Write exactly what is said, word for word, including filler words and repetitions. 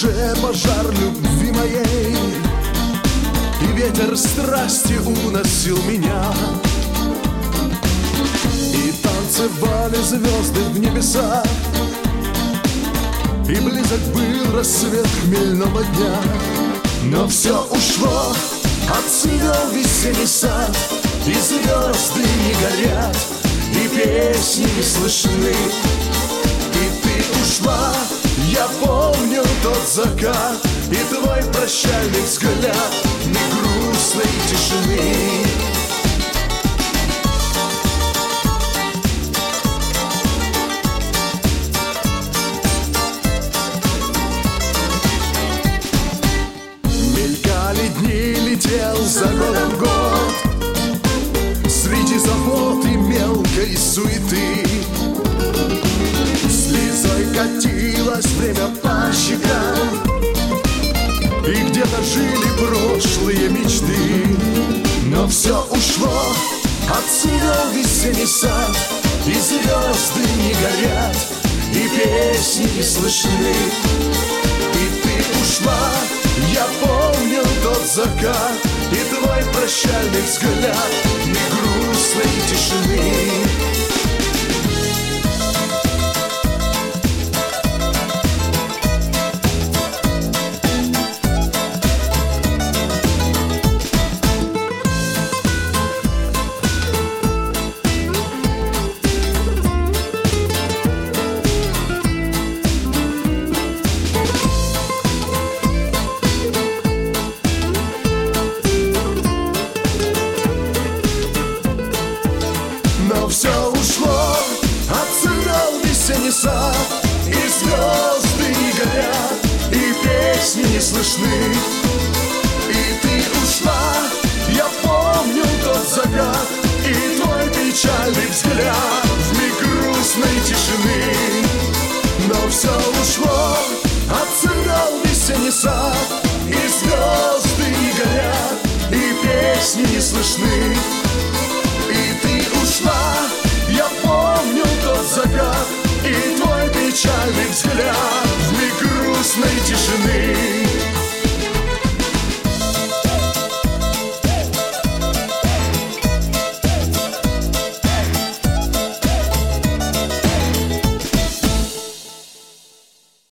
душе пожар любви моей, и ветер страсти уносил меня. И танцевали звезды в небесах, и близок был рассвет хмельного дня. Но все ушло, отцвел весенний сад, и звезды не горят, и песни не слышны. И ты ушла, я помню тот закат, и твой прощальный взгляд не грустной тишины. Мелькали дни, летел за годом год, среди забот и мелкой суеты. Слезой катилось время по щекам, и где-то жили прошлые мечты. Но все ушло, отцвел весенний сад, и звезды не горят, и песни не слышны. И ты ушла, я помню тот закат, и твой прощальный взгляд не грустной тишины. Но все ушло, отцвел весенний сад, и звезды не горят, и песни не слышны. И ты ушла, я помню тот закат, и твой печальный взгляд вмиг грустной тишины. Но все ушло, отцвел весенний сад, и звезды не горят, и песни не слышны. И ты ушла, я помню тот закат, и твой печальный взгляд